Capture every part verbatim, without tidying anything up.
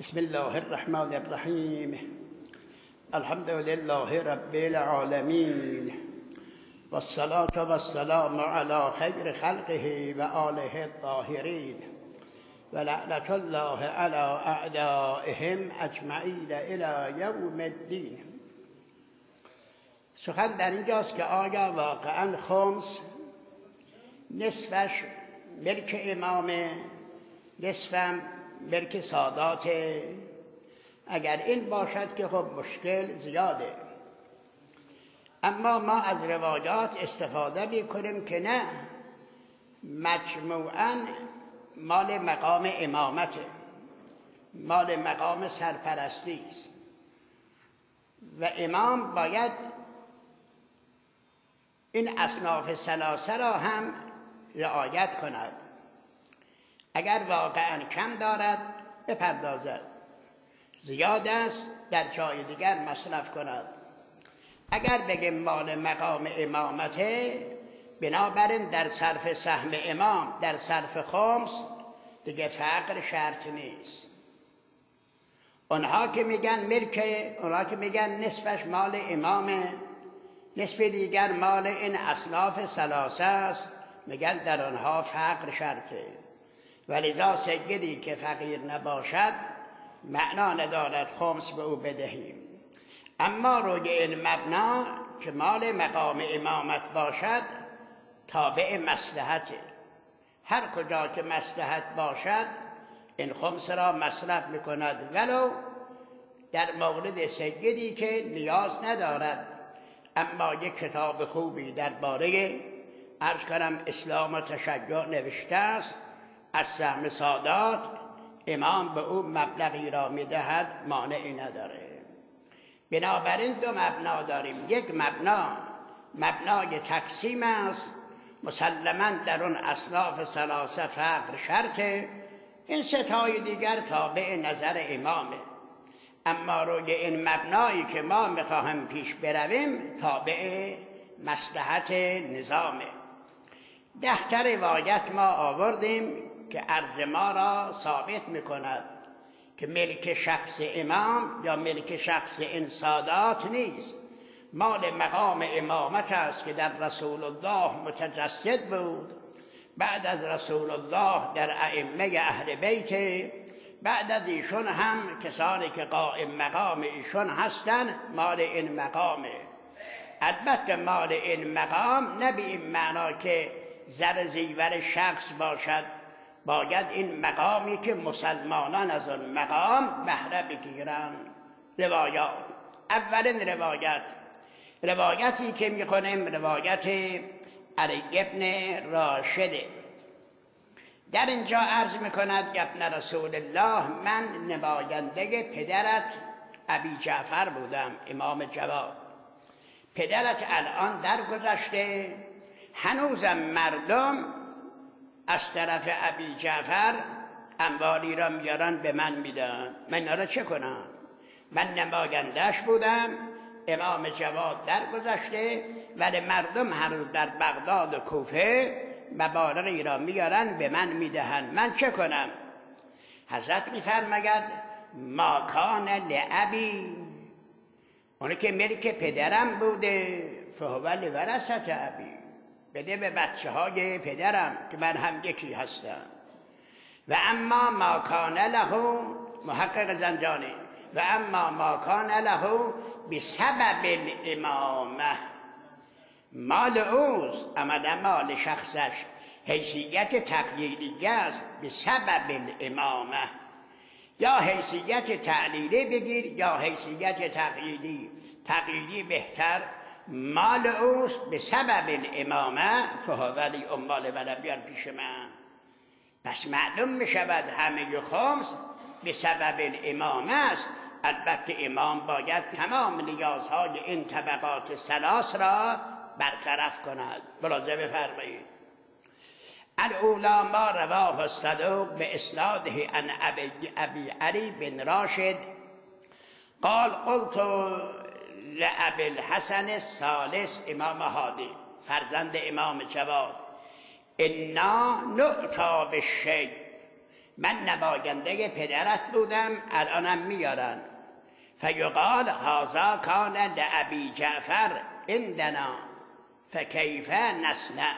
بسم الله الرحمن الرحیم. الحمد لله رب العالمین و الصلاة و السلام علی خیر خلقه و آله الطاهرین و لعنت الله علی اعدائهم اجمعین الی یوم الدین. سخن در اینجاست که آیا واقعا خمس نصفش ملک امامه، نصفم ملک ساداته؟ اگر این باشد که خب مشکل زیاده، اما ما از روایات استفاده میکنیم که نه، مجموعاً مال مقام امامته، مال مقام سرپرستی است و امام باید این اصناف ثلاثه را هم رعایت کند. اگر واقعا کم دارد بپردازد، زیاد است در جای دیگر مصرف کند. اگر بگیم مال مقام امامته، بنابراین در صرف سهم امام در صرف خمس دیگه فقر شرط نیست. اونها که میگن ملک، اونها که میگن نصفش مال امامه، نصف دیگر مال این اصناف ثلاثه است، میگن در آنها فقر شرطه. ولذا سیدی که فقیر نباشد معنا ندارد خمس به او بدهیم. اما روی این مبنا که مال مقام امامت باشد تابع مصلحته، هر کجا که مصلحت باشد این خمس را مصرف میکند، ولو در مورد سیدی که نیاز ندارد اما یک کتاب خوبی درباره عرض کنم اسلام و تشیع نوشته است، از سهم سادات امام به او مبلغی را میدهد، مانعی نداره. بنابراین دو مبنا داریم. یک مبنا مبنای تقسیم است، مسلماً در اون اصناف ثلاثه فقر شرطه، این ستای دیگر تابع نظر امامه. اما روی این مبنایی که ما میخواهم پیش برویم تابع مصلحت نظامه. ده تا روایت ما آوردیم که عرض ما را ثابت میکند که ملک شخص امام یا ملک شخص این سادات نیست، مال مقام امامت است که در رسول الله متجسد بود، بعد از رسول الله در ائمه اهل بیت، بعد از ایشون هم کسانی که قائم مقام ایشون هستند مال این مقامه. البته مال این مقام نه به این معنا که زر زیور شخص باشد، باید این مقامی که مسلمانان از اون مقام بهره بگیرن. روایات، اولین روایت روایتی که میخونیم روایت علی ابن راشده. در اینجا عرض میکند ابن رسول الله، من نماینده پدرت ابی جعفر بودم، امام جواد. پدرت الان درگذشته، هنوزم مردم از طرف ابی جعفر اموالی را میارن به من میدن، من اینا را چه کنم؟ من نمایندهش بودم، امام جواد درگذشته، ولی مردم هنوز در بغداد و کوفه مبالغی را میارن به من میدهن، من چه کنم؟ حضرت میفرماید ما کان لابی، اونی که ملک پدرم بوده، فهو لورثة ابی، بده به بچه های پدرم که من هم یکی هستم. و اما ما کان له، محقق زنجانی، و اما ما کان له بسبب الامامه، مال اوست اما نه مال شخصش، حیثیت تقلیدی است به سبب الامامه، یا حیثیت تعلیلی بگیر یا حیثیت تقلیدی. تقلیدی بهتر، مال اوست به سبب الامامه، فهو ولی امال ولم بیار پیش من. پس معلوم می شود همه خمس به سبب الامامه است. البته امام باید تمام نیازهای این طبقات ثلاث را برطرف کند. ملاحظه بفرمایید. الاولی ما رواه الصدوق به اسناده عن ابی, ابی علی بن راشد قال قلت لابی الحسن الثالث، امام هادی فرزند امام جواد، انا نؤتی بالشیء، من نماینده پدرت بودم الانم میارن. فیقال هذا کان لابی جعفر عندنا فکیف نصنع؟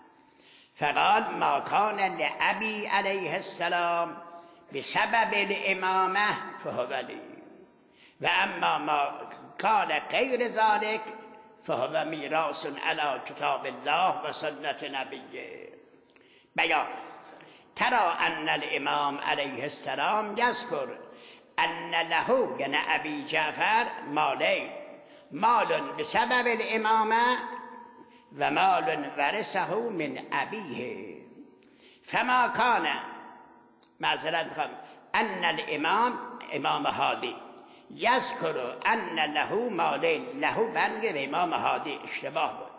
فقال ما کان لابی علیه السلام بسبب الامامه فهو لی و اما ما کان غیر ذلك فهو میراث علی کتاب الله و سنت نبیه. بیان ترى ان الامام علیه السلام یذکر ان له یعنی ابی جعفر مالین، مال بسبب الامامه و مال ورثه من ابیه. فما کان معذرت میخوام ان الامام امام هادی یذکر ان له مالین، له بنگ امام هادی اشتباه بود،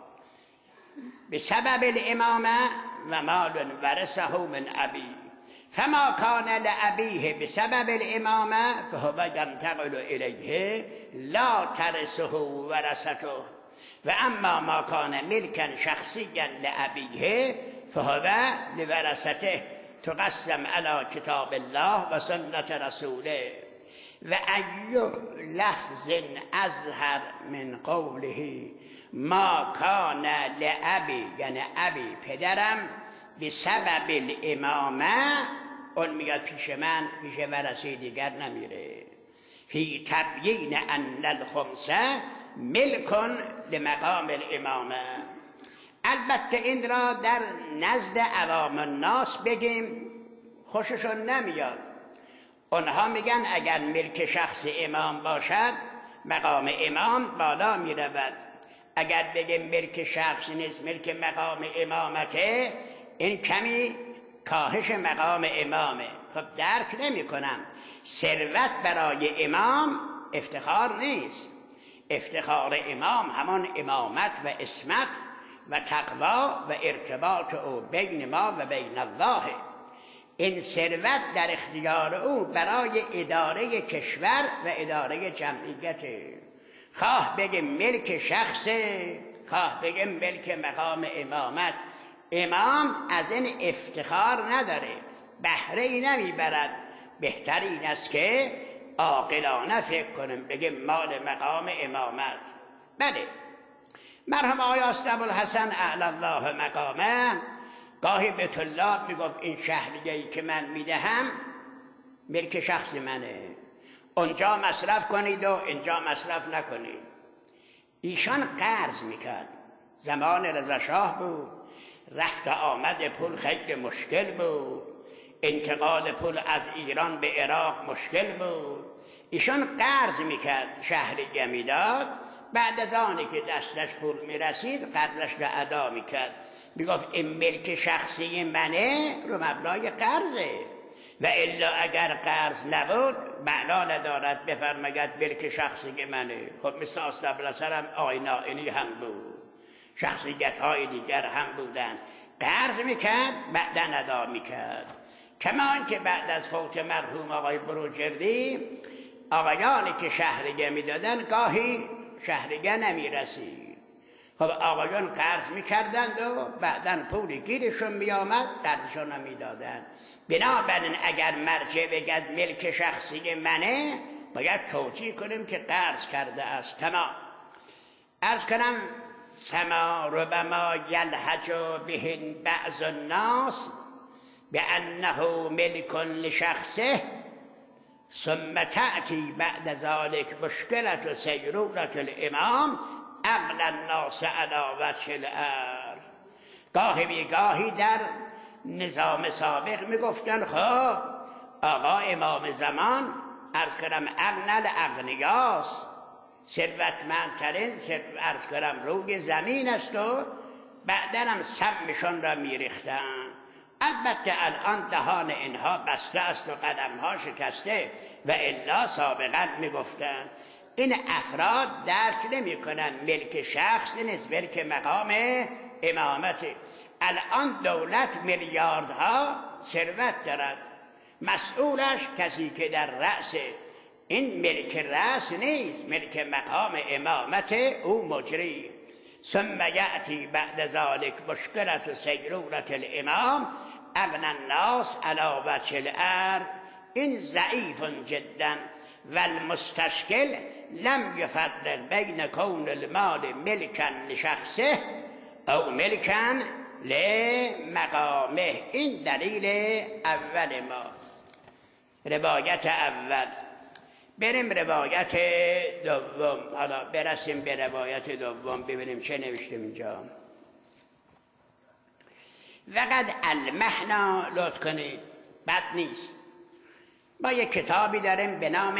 بسبب الامامه و مال ورثه من ابی. فما کان لابیه بسبب الامامه فهو ينتقل الیه لا ترثه ورثته و اما ما کان ملکا شخصیا لابیه فهو لورثته تقسم علی کتاب الله و سنت رسوله. و ای لفظ اظهر من قوله ما کان لابی یعنی ابی پدرم بسبب الامامه، اون میاد پیش من، پیش ورثه دیگر نمیره. فی تبیین ان الخمسه ملک لمقام الامامه. البته این را در نزد عوام الناس بگیم خوششون نمیاد. اونها میگن اگر ملک شخص امام باشد مقام امام بالا میرود. اگر بگیم ملک شخص نیست ملک مقام امامته، این کمی کاهش مقام امامه. خب درک نمی کنم. ثروت برای امام افتخار نیست. افتخار امام همان امامت و اسمت و تقوا و ارتباط او بین ما و بین الله. این ثروت در اختیار او برای اداره کشور و اداره جمعیت. خواه بگیم ملک شخصه، خواه بگیم ملک مقام امامت، امام از این افتخار نداره، بهره ای نمیبرد. بهترین است که عاقلانه فکر کنیم بگیم مال مقام امامت. بله، مرحوم آقای ابوالحسن اعلی الله مقامه گاهی به طلاب میگفت این شهریه‌ای که من میدهم ملک شخص منه، اونجا مصرف کنید و اینجا مصرف نکنید. ایشان قرض میکرد، زمان رضا شاه بود، رفت آمد پول خیلی مشکل بود، انتقال پول از ایران به عراق مشکل بود. ایشان قرض میکرد، شهریه میداد، بعد از آنی که دستش پول میرسید قرضش را ادا میکرد. میگفت این ملک شخصی منه رو مبلای قرضه، و الا اگر قرض نبود معنا ندارد بفرماید ملک شخصی منه. خب مثل استابلسر هم آینائنی هم بود، شخصیت های دیگر هم بودن. قرض میکرد بعدا ادا میکرد. کمان که بعد از فوت مرحوم آقای بروجردی آقایانی که شهریه میدادن گاهی شهریه نمیرسید. خب آقایان قرض میکردند و بعدا پولی گیرشون میامد قرضشون رو میدادن. بنابراین اگر مرجع بگد ملک شخصی منه باید توجیه کنیم که قرض کرده است. تمام. عرض کنم فما ربما یلهج به بعض الناس بانه ملک لشخصه ثم تأتی بعد ذلك مشکلة سیرورة الامام اغلی الناس علی وجه الارض. گاهی بیگاهی در نظام سابق میگفتن خب آقا امام زمان عرض کنم اغنی الاغنیاست، ثروتمندترین عرض کنم روی زمین است و بعدا هم سمشون را میریختن. البته الان دهان اینها بسته است و قدمها شکسته، و الا سابقا میگفتن. این افراد درک نمی کنن ملک شخص نیست، ملک مقام امامت. الان دولت میلیاردها ثروت دارد، مسئولش کسی که در رأس این ملک رأس نیست، ملک مقام امامت او مجری. ثم یأتی بعد ذلك مشکلة سیرورة الامام اغنى الناس علی وجه الارض این ضعیف جدا و المستشکل لم یفرق بین کون المال ملکا لشخصه او ملکا لمقامه. این دلیل اول ما، روایت اول. بریم روایت دوم. حالا برسیم به روایت دوم ببینیم چه نوشتیم اینجا. وقد المحنا، لطف کنید بد نیست، ما یک کتابی داریم به نام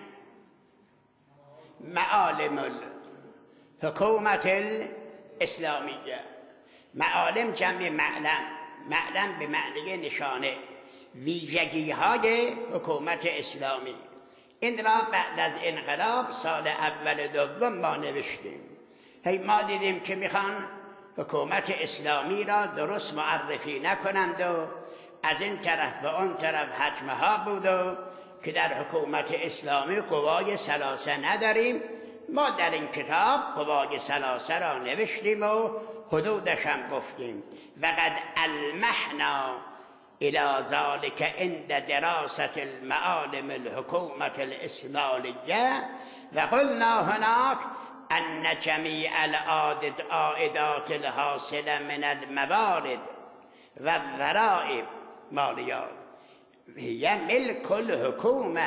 معالم الحکومت الاسلامیه. معالم جمع معلم، معلم به معنی نشانه، ویژگی های حکومت اسلامی. این را بعد از انقلاب سال اول دوم ما نوشتیم. هی ما دیدیم که میخوان حکومت اسلامی را درست معرفی نکنند و از این طرف و اون طرف حجمه ها بود و که در حکومت اسلامی قوای ثلاثه نداریم. ما در این کتاب قوای ثلاثه را نوشتیم و حدودش هم گفتیم. وقد المحنا الى ذلك عند دراسة المعالم الحكومة الإسلامية وقلنا هناك أن جميع العائدات الحاصلة من الموارد والضرائب ماليات هي ملك الحكومة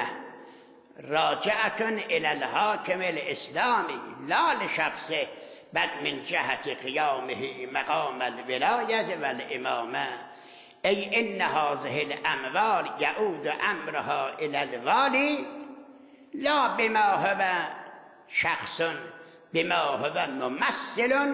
راجعة إلى الحاكم الإسلامي لا لشخصه بل من جهة قيامه مقام الولاية والإمامة. ای ان هذه الاموال یعود امرها الى الوالی لا بما هو شخص بما هو ممثل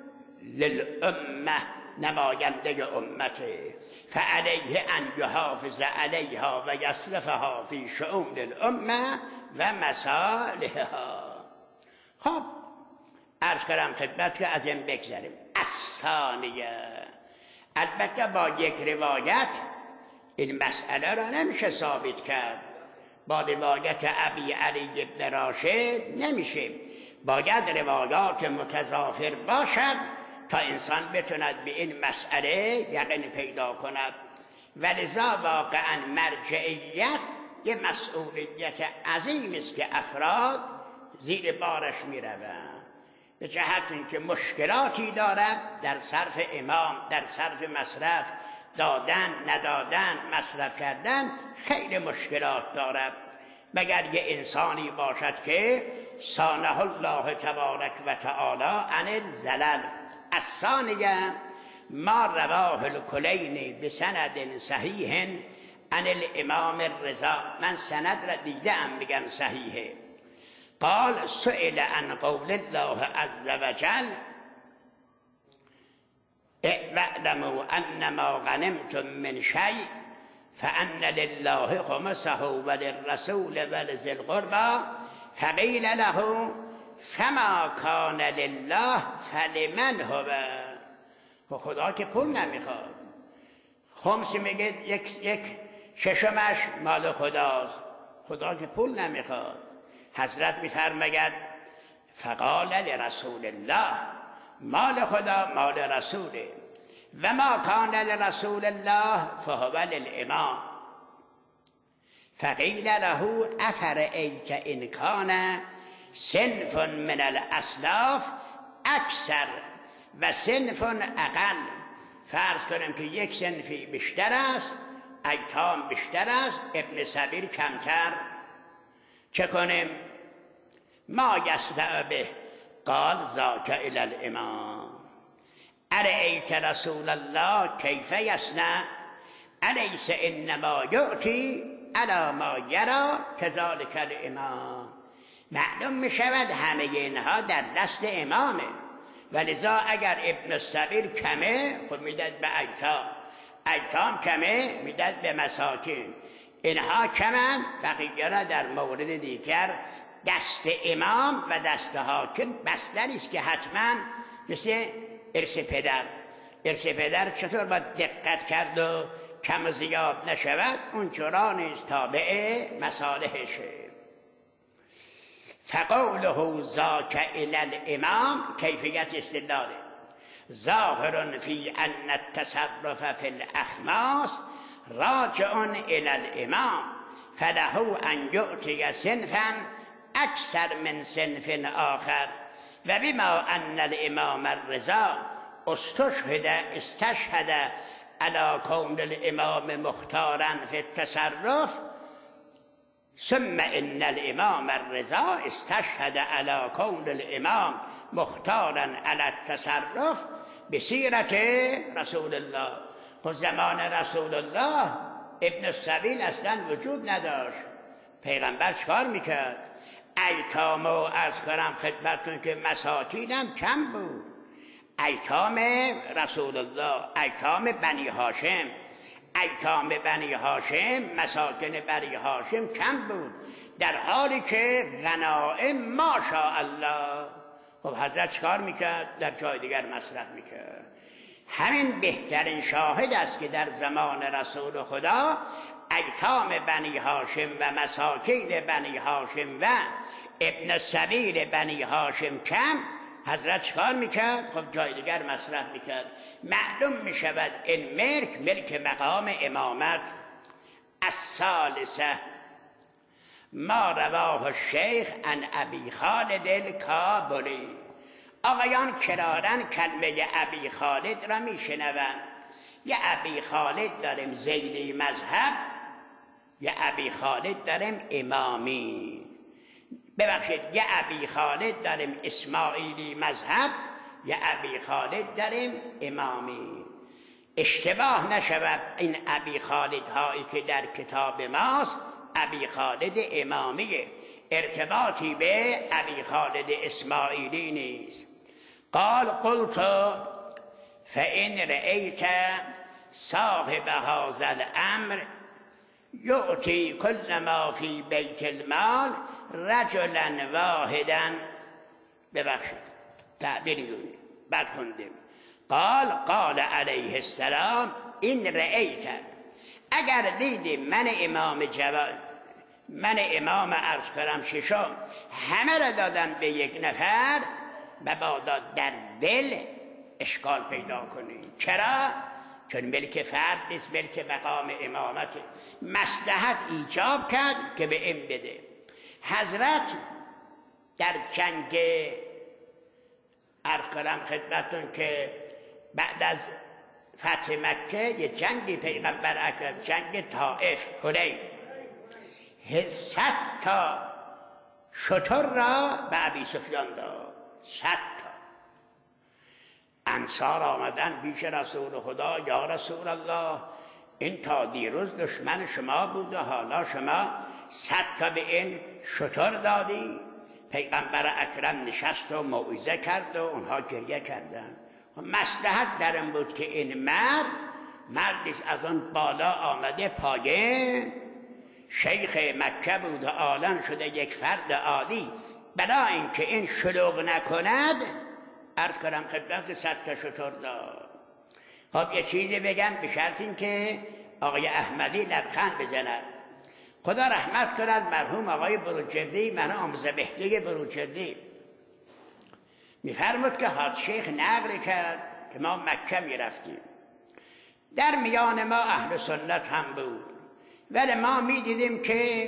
للامه، نماینده امته، فعلیه ان یحافظ علیها و یصرفها فی شؤون الامه و مصالحها. خب عرض کردم خدمت که از این بگذاریم. الثانیه، البته با یک روایت این مسئله را نمیشه ثابت کرد، با روایت ابی علی بن راشد نمیشه، باید روایات متضافر باشد تا انسان بتوند به این مسئله یقین پیدا کند. ولذا واقعا مرجعیت یه مسئولیت عظیم است که افراد زیر بارش میروند، به جهت اینکه مشکلاتی دارد در صرف امام، در صرف مصرف، دادن ندادن، مصرف کردن، خیلی مشکلات دارد. مگر یه انسانی باشد که سانه الله تبارک و تعالی عن الزلل. الثانیه ما رواه الکلینی بسند صحیح عن الامام الرضا. من سند را دیدم میگم صحیحه. قال سئل عن قول الله عز وجل اعلموا انما غنمتم من شيء فان لله خمسه وللرسول ولذي القربى فقيل له فما كان لله فلمن هو. خدا که پول نمیخواد، خمس میگه یک یک ششمش مال خداست، خدا که پول نمیخواد. حضرت میفرماید فقال لرسول الله، مال خدا مال رسوله، و ما کان لرسول الله فهو للامام. فقیل له افرأیت ان کان صنف من الاسلاف اکثر و صنف اقل. فرض کنیم که یک صنفی بیشتر است، ایتام بیشتر است، ابن سبیل کمتر، چه کنیم؟ ما یصنع به؟ قال ذاک الی الامام. ارأیت رسول الله کیف یصنع؟ الیس انما یؤتی علی ما یری کذلک الامام. معلوم می شود همه اینها در دست امامه، ولذا اگر ابن السبیل کمه خود میداد به ایتام، ایتام کمه میداد به مساکین، اینها کمن بقیه را در مورد دیگر دست امام و دست حاکم بستری است که حتما مثل ارث پدر. ارث پدر چطور باید دقت کرد و کم و زیاد نشود؟ اون چرا نیست، تابع مصالحشه. فقوله ذاک الی الامام کیفیت استدلاله. ظاهر فی ان التصرف فی الاخماس راجع الی الامام فله ان یعطی صنفا اکثر من صنف آخر و بما ان الامام الرضا استشهد استشهد على کون الامام مختارا فی التصرف ثم ان الامام الرضا استشهد على کون الامام مختارا على التصرف بسیرت رسول الله. خود زمان رسول الله ابن السبیل اصلا وجود نداشت. پیغمبر چکار میکرد؟ ایتام و عرض کنم خدمتون که مساکین هم کم بود. ایتام رسول الله، ایتام بنی هاشم، ایتام بنی هاشم، مساکن بنی هاشم کم بود، در حالی که غنائم ماشاءالله. خب حضرت چکار میکرد؟ در جای دیگر مصرف میکرد. همین بهترین شاهد است که در زمان رسول خدا ایتام بنی هاشم و مساکین بنی هاشم و ابن السبیل بنی هاشم کم، حضرت چکار میکرد؟ خب جای دیگر مصرف میکرد. معلوم میشود این ملک ملک مقام امامت. الثالثه ما رواه الشیخ عن ابی خالد الکابلی. آقایان کرارن کلمه ابی خالد را میشنوند. یه ابی خالد داریم زیدی مذهب، یه ابی خالد داریم امامی. ببخشید، یه ابی خالد داریم اسماعیلی مذهب، یه ابی خالد داریم امامی. اشتباه نشود این ابی خالد هایی که در کتاب ماست ابی خالد امامیه، ارتباطی به ابی خالد اسماعیلی نیست. قال قلت فإن رأيت صاحب هذا الامر یعطی کل ما فی بیت المال رجلا واحدا. ببخشید تعبیری دونی بعد خوندیم. قال قال علیه السلام این رأیت، اگر دیدیم من امام جواد، من امام عرض کرم ششم همه را دادن به یک نفر، مبادا در دل اشکال پیدا کنید. چرا؟ چون ملک فرد نیست، ملک مقام امامته. مصلحت ایجاب کرد که به این بده. حضرت در جنگ عرض کنم خدمتون که بعد از فتح مکه یه جنگی پیغمبر اکرم، جنگ طائف حنین، صد تا شتر را به ابی سفیان داد. صد تا انصار آمدن پیش رسول خدا، یا رسول الله این تا دیروز دشمن شما بود و حالا شما صد تا به این شتر دادی. پیغمبر اکرم نشست و موعظه کرد و اونها گریه کردن. مصلحت در این بود که این مرد مردی از اون بالا آمده پایین، شیخ مکه بود و آلان شده یک فرد عادی، بلا اینکه این شلوغ نکند عرض کنم خدمت صد تا شتر داد. خب یه چیزی بگم به شرط این که آقای احمدی لبخند بزند. خدا رحمت کند مرحوم آقای بروجردی، من آموزه بهدی بروجردی، میفرمود که حاج شیخ نقل کرد که ما مکه میرفتیم، در میان ما اهل سنت هم بود، ولی ما میدیدیم که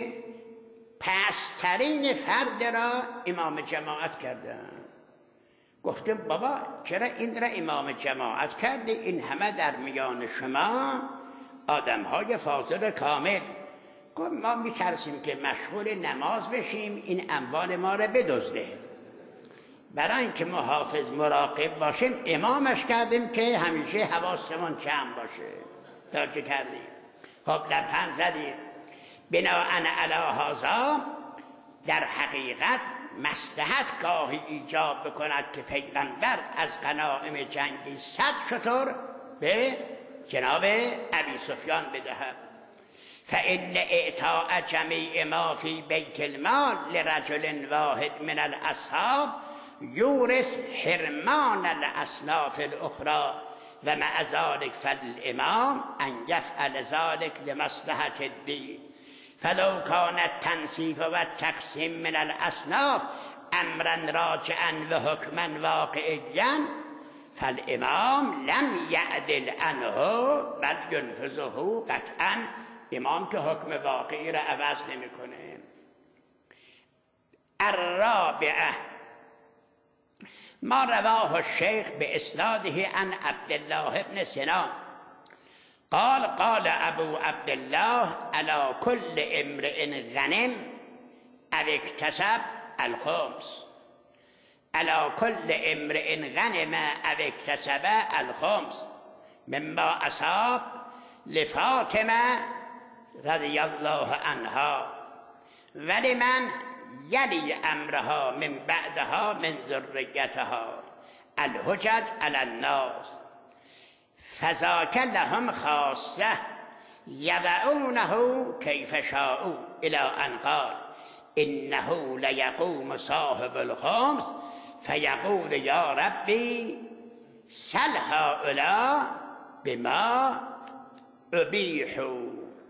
پسترین فرد را امام جماعت کردن. گفتم بابا چرا این را امام جماعت کرده؟ این همه در میان شما آدم های فاضل کامل. گفت ما میترسیم که مشغول نماز بشیم این اموال ما را بدزده، برای اینکه محافظ مراقب باشیم امامش کردیم که همیشه حواسمون جمع باشه. توجه کردیم؟ خب لبخند زدید. بناءً علی هذا در حقیقت مصلحت گاهی ایجاب بکند که پیغمبر از غنایم جنگی صد شتر به جناب ابی سفیان بدهد. فإن اعطاء جمیع ما فی بیت المال لرجل واحد من الاصحاب یورث حرمان الاصناف الاخرى و مع ذلك فالامام ان یفعل ذلك لمصلحة الدین فلو كان التنصیف و التقسیم من الاصناف امرا راجعا و حکما واقعیا فالامام لم یعدل عنه بل ینفذه. قطعا امام که حکم واقعی را عوض نمیکنه. الرابعه ما رواه الشیخ باسناده عن عبدالله بن سنان قال قال ابو عبدالله على كل امرئ غنم او اکتسب الخمس. على كل امرئ غنم او اکتسب الخمس مما اصاب لفاطمه رضی الله عنها ولمن یلی امرها من بعدها من ذریتها الحجج علی الناس فذاک لهم خاصه یضعونه کیف شاءوا الی ان قال انه لیقوم صاحب الخمس فیقول یا ربی سل هؤلاء بما ابیحوا.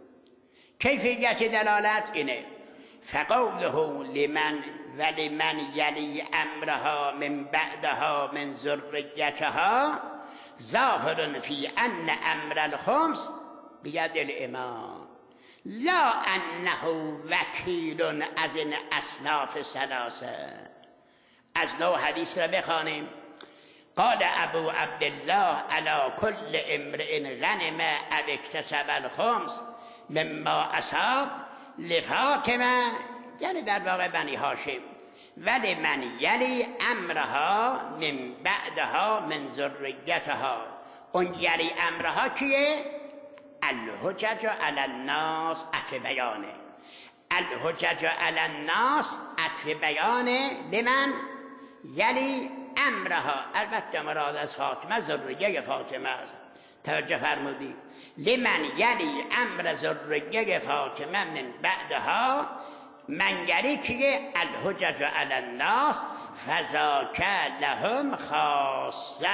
کیفیت دلالت اینه فقوله لمن ولمن یلی امرها من بعدها من ذریتها ظاهر فی ان امر الخمس بید الامام لا انه وکیل از این اصناف ثلاثه. از نو حدیث را بخوانیم. قال ابو عبدالله علی کل امرئ غنم او اکتسب الخمس مما اصاب لفاطمه، یعنی در واقع بنی هاشم، ولی من یلی امرها من بعدها من ذریتها. اون یلی امرها کیه؟ الحجج علی الناس، عطف بیانه. الحجج علی الناس عطف بیانه لمن یلی امرها. البته مراد از فاطمه ذریه فاطمه است. توجه فرمودید. لمن یلی امر ذریه فاطمه من بعدها من یلی که الحجج علی الناس فذاک لهم خاصه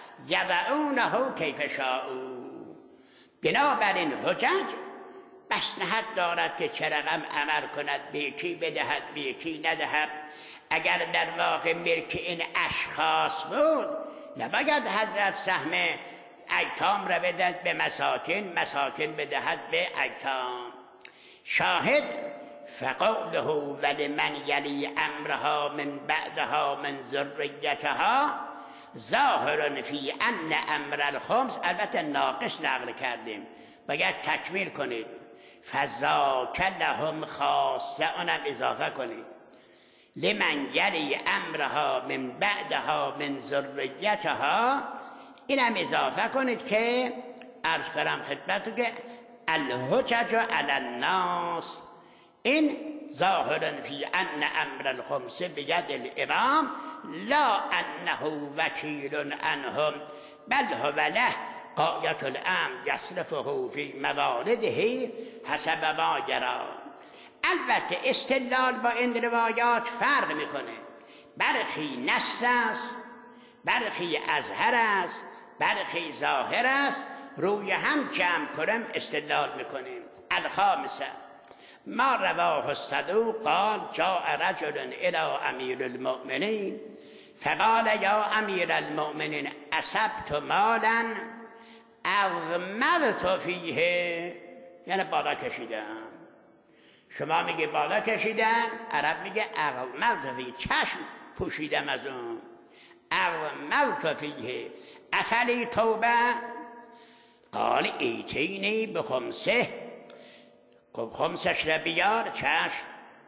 یضعونه کیف شاءوا. بنابراین حجج مصلحت دارد که چه رقم عمل کند، به یکی بدهد به یکی ندهد. اگر در واقع ملک این اشخاص بود نباید حضرت سهم ایتام را بدهد به مساکین، مساکین بدهد به ایتام. شاهد فقوله ولمن یلی امرها من بعدها من ذریتها ظاهر فی ان امر الخمس. البته ناقص نقل کردیم، باید تکمیل کنید. فذاک لهم خاصه، اونم اضافه کنید. لمن یلی امرها من بعدها من ذریتها، اینم اضافه کنید که عرض کنم خدمتتون که الحجج علی الناس این ظاهر فی ان امر الخمس بید الامام لا انه وکیل عنهم بل هو له قایت الامر یصرفه فی موارده حسب ما جرا. البته استدلال با این روایات فرق میکنه. برخی نص است، برخی اظهر است، برخی ظاهر است. روی هم جمع کنم استدلال میکنیم. الخامسه ما رواه الصدوق قال جاء رجل الى امیر المؤمنین فقال یا امیر المؤمنین اصبت مالا اغمضت فیه، یعنی بالا کشیدم. شما میگه بالا کشیدم، عرب میگه اغمضت فیه، چشم پوشیدم از اون. اغمضت فیه افلی توبه قال ایتینی به خمسه، خب خمسش را بیار. چشم.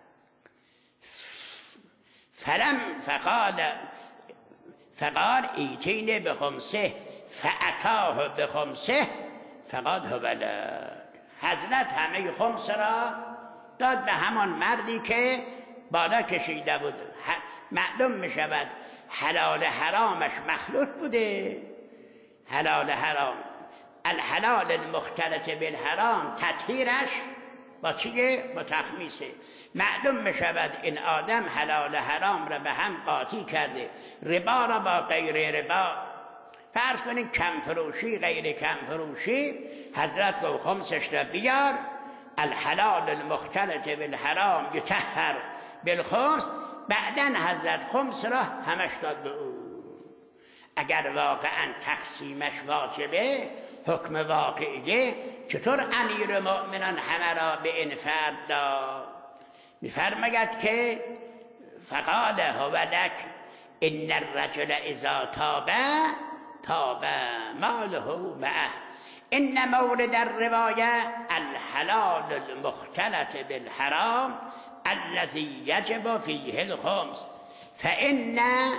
فلم فقال فقال ایتینی به خمسه فاتاه به خمسه فقال هو ولد. حضرت همه خمس را داد به همان مردی که بالا کشیده بود. معلوم می شود حلال حرامش مخلوط بوده. حلال حرام، الحلال المختلط بالحرام تطهیرش با چیه؟ با تخمیسه. معلوم می شود این آدم حلال حرام را به هم قاطی کرده، ربا را با غیر ربا. فرض کنید کم فروشی غیر کم فروشی، حضرت گفت خمسش را بیار، الحلال المختلط بالحرام یطهر بالخمس. بعدن حضرت خمس را همش داد به او. اگر واقعا تقسیمش واجبه، حکم واقعیه، چطور امیر مؤمنان همه را به این فرد داد؟ میفرماید که فقال هو لک ان الرجل اذا تاب تاب ماله معه ان مورد الروایه الحلال المختلط بالحرام الذي يجب فيه الخمس فإن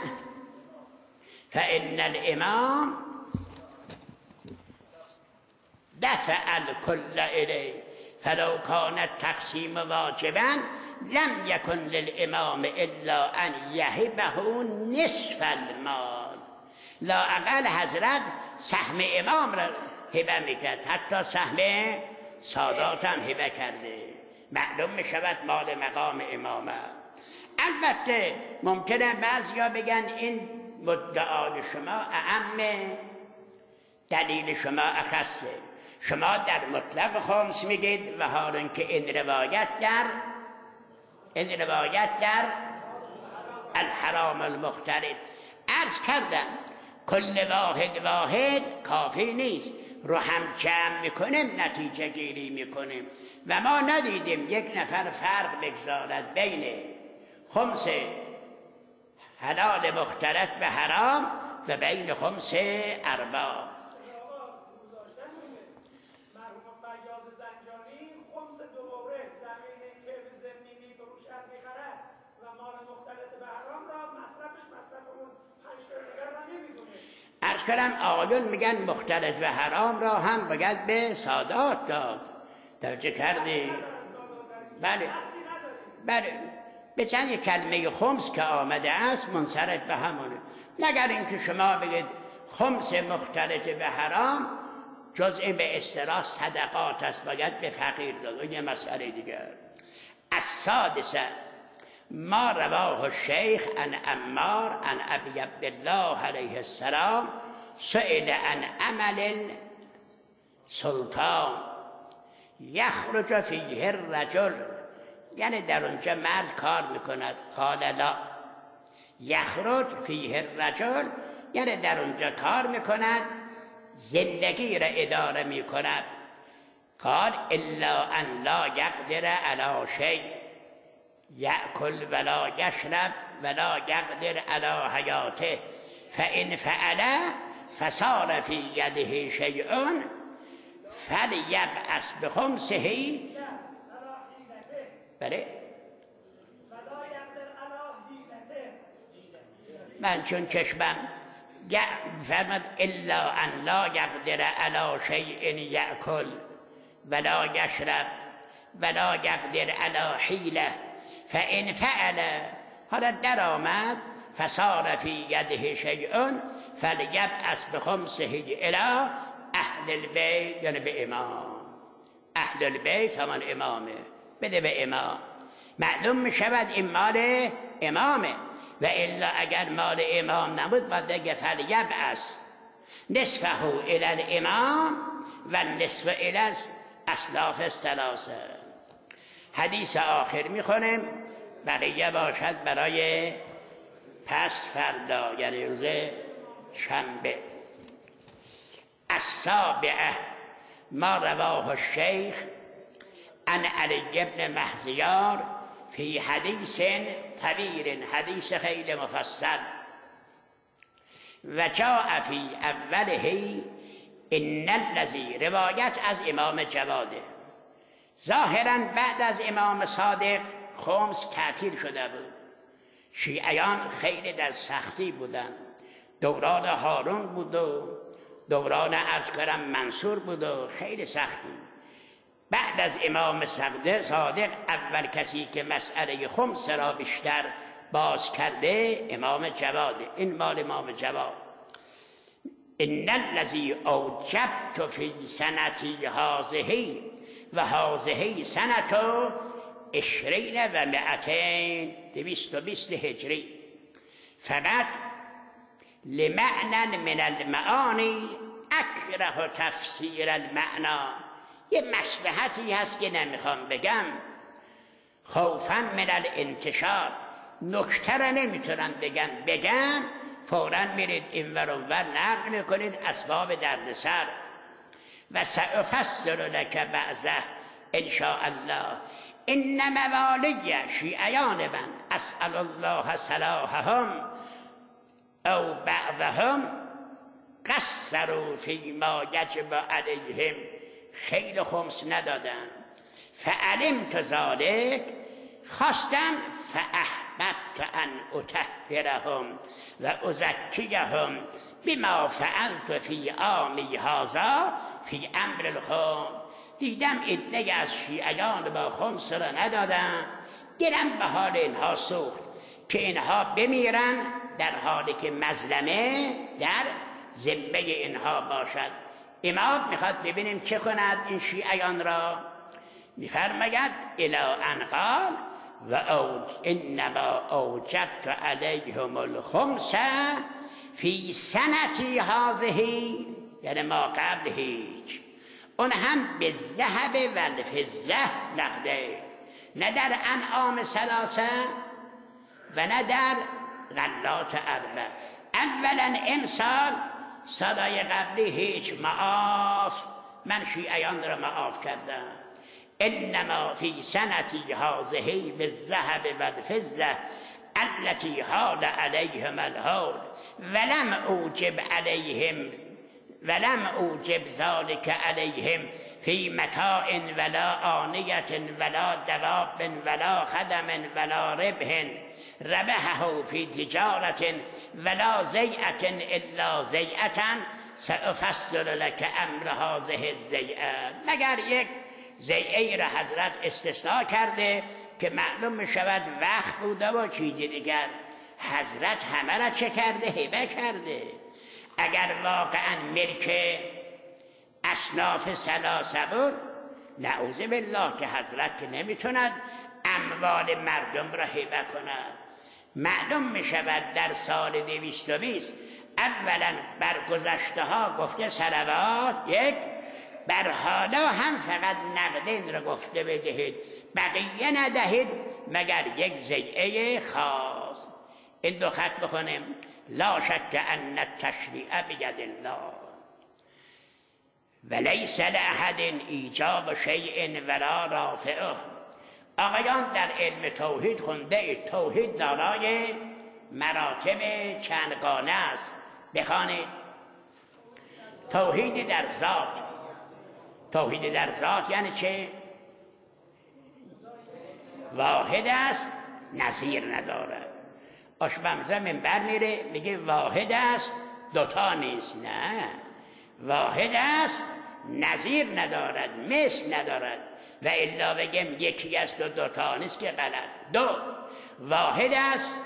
فإن الإمام دفع الكل إليه فلو كان التقسيم واجبا لم يكن للإمام إلا أن يهبه نصف المال. لا اقل حضرت سهم امام را هبه میکرد، حتی سهم سادات هم هبه کرده، معلوم میشود مال مقام امامه. البته ممکنه بعضیا بگن این مدعای شما اعمه، دلیل شما اخصه. شما در مطلق خمس میگید و حال که این روایت در این روایت در الحرام المختلط. عرض کردم کل واحد واحد کافی نیست، رو هم جمع میکنیم نتیجه گیری میکنیم و ما ندیدیم یک نفر فرق بگذارد بین خمس حلال مختلط به حرام و بین خمس ارباب. مرحوم فیاض زنجانی خمس دوباره زمین که به زمینی میفروشد میخرد و مال مختلط به حرام را مصرفش مصرف اون پنج تا دیگر را نمیدونه. عرض کردم آقایون میگن مختلط و حرام را هم باید به سادات داد. توجه کردی؟ بله بله به چند کلمه خمس که آمده است منصرف به همونه، مگر اینکه شما بگید خمس مختلط به حرام جزء به اصطلاح صدقات است، باید به فقیر داد. یه مسئله دیگر. السادسه ما رواه الشیخ عن عمار عن ابی عبدالله علیه السلام سئل عن عمل السلطان یخرج فیه الرجل، یعنی در اونجا مرد کار میکند، قال لا. یخرج فیه الرجل یعنی در اونجا کار میکند، زندگی را اداره میکند. قال الا ان لا یقدر علی شیء یأکل ولا یشرب ولا یقدر علی حیاته فان فعل فصار فی یده شیء فلیبعث بخمسه. بله من چون چشمم فرمد الا ان لا یقدر علی شیء یأکل ولا یشرب ولا یقدر علی حیله فان فعل، حالا در آمد فصار فی یده شیء فلیبعث بخمسه الی اهل البیت، یعنی به امام. اهل البیت همان امامه، بده به امام. معلوم می شود این مال امامه و الا اگر مال امام نبود باید بگه فلیبعث نصفه الی الامام و نصف الی اسلاف الثلاثه. حدیث آخر می خونیم، بقیه باشد برای پس فردا، یعنی روز شنبه. السابعه ما رواه الشیخ عن علی بن مهزیار فی حدیث طویل، حدیث خیلی مفصل. و جاء فی اوله ان الذی، روایت از امام جواده. ظاهرا بعد از امام صادق خمس تعطیل شده بود، شیعیان خیلی در سختی بودن، دوران هارون بود و دوران عرض منصور بود و خیلی سختی. بعد از امام صادق اول کسی که مسئله خمس را بیشتر باز کرده امام جواده. این مال امام جواد. ان الذی اوجبت فی سنتی هذه و هذه سنت عشرین و مئتین، دویست و بیست هجری، فقط لمعنى من المعانی اکره تفسیر المعنا. یه مصلحتی هست که نمیخوام بگم، خوفا من الانتشار، نکته را نمیتونم بگم بگم فوراً میرید این ور اون ور نقل میکنید اسباب دردسر. و سأفسر لک بعضه ان شاء الله. ان موالی شیعیان من اسأل الله صلاحهم او بعضهم قصروا فیما یجب علیهم، خیلی خمس ندادن. فعلمت ذلک، خواستم فاحببت ان اطهرهم و ازکیهم بما فعلت فی عامی هذا فی امر الخمس. دیدم عده از شیعیان با خمس را ندادن، دلم به حال اینها سوخت که اینها بمیرن در حالی که مظلمه در ذمه اینها باشد. امام میخواد ببینیم چه کند این شیعیان را. میفرماید الی ان قال و او انما اوجبت علیهم الخمس فی سنتی هذه، یعنی ما قبل هیچ، اون هم به ذهب و الفضه نقده، نه در انعام ثلاثه و نه در غلات اربع. اولا امسال سالای قبلی هیچ معاف، من شیعیان را معاف کردم. انما فی سنتی هذه بالذهب والفضه التي حال علیهم الحول ولم اوجب علیهم ولم اوجب ذلك علیهم فی متاع ولا آنیة ولا دواب ولا خدم ولا ربح ربحه فی تجارة ولا زیعة الا زیعة سأفسر لك امر هذه الزیعة. مگر یک زیعه را حضرت استثناء کرده که معلوم می شود وقت بوده و چیزی دیگر. حضرت همه را چه کرده؟ هبه کرده. اگر واقعا ملک اصناف ثلاثه بود، نعوذ بالله که حضرت که نمیتوند اموال مردم را هبه کند. معلوم می شود در سال دویست و بیست اولا بر گذشته ها گفته صلوات یک، بر حالا هم فقط نقدین را گفته بدهید، بقیه ندهید مگر یک زیعه خاص. این دو خط بخونیم. لا شک ان التشریع بید الله ولیس لأحد ایجاب شیء ولا رافعه. آقایان در علم توحید خونده اید توحید دارای مراتب چندگانه است. بخوانید. توحید در ذات. توحید در ذات یعنی چه؟ واحد است، نظیر ندارد. آشبمزه منبر میره میگه واحد است، دوتا نیست. نه، واحد است، نظیر ندارد، مثل ندارد. و الا بگم یکی است و دوتا نیست که غلط. دو، واحد است،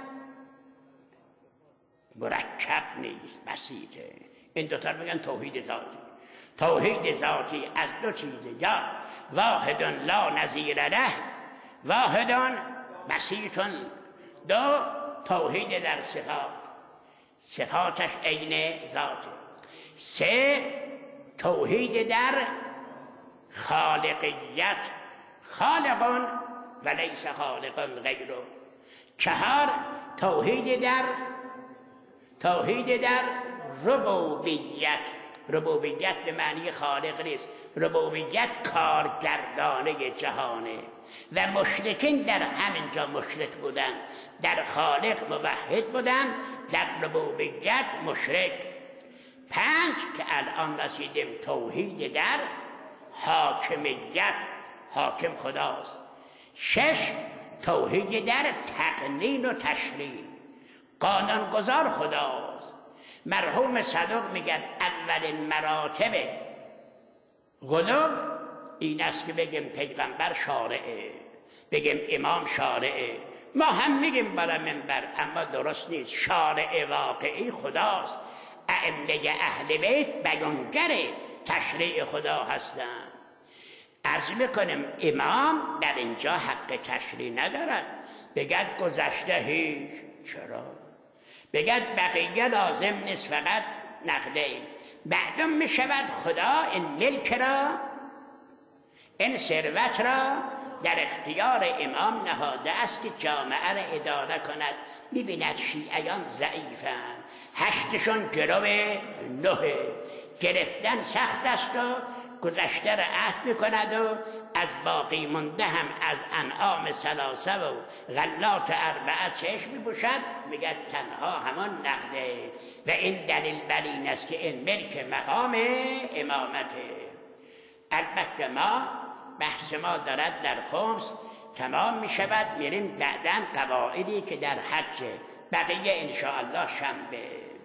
مرکب نیست، بسیطه. این دوتا رو میگن توحید ذاتی. توحید ذاتی از دو چیزه، یا واحد لا نظیر له، واحد بسیط. دو، توحید در صفات، صفاتش عین ذاته. سه، توحید در خالقیت، خالق و لیس خالق غیره. چهار، توحید در توحید در ربوبیت. ربوبیت به معنی خالق نیست، ربوبیت کارگردانه جهانه. و مشرکین در همینجا مشرک بودن، در خالق موحد بودن، در ربوبیت مشرک. پنج، که الان رسیدیم توحید در حاکمیت، حاکم خداست. شش، توحید در تقنین و تشریع، قانونگذار خداست. مرحوم صدوق میگن اولین مراتب غلو این است که بگیم پیغمبر شارعه، بگیم امام شارعه. ما هم میگیم بالا منبر، اما درست نیست. شارع واقعی خداست. ائمه اهل بیت بیانگر تشریع خدا هستند. عرض میکنیم امام در اینجا حق تشریع ندارد. بگد گذشته هیچ، چرا؟ بگد بقیه لازم نیست، فقط نقده ایم. معلوم می شود خدا این ملک را، این ثروت را در اختیار امام نهاده است که جامعه را اداره کند. می‌بیند شیعیان ضعیفند، هشتشون گرو نه، گرفتن سخت است و گذشته را عهد می‌کند و از باقی مونده هم از انعام ثلاثه و غلات اربعه چشم می‌پوشد، میگه تنها همان نقده و این دلیل بر این است که این ملک مقام امامته. البته ما بحث ما دارد در خمس تمام می شود، میریم بعداً قواعدی که در حج، بقیه انشاءالله شنبه.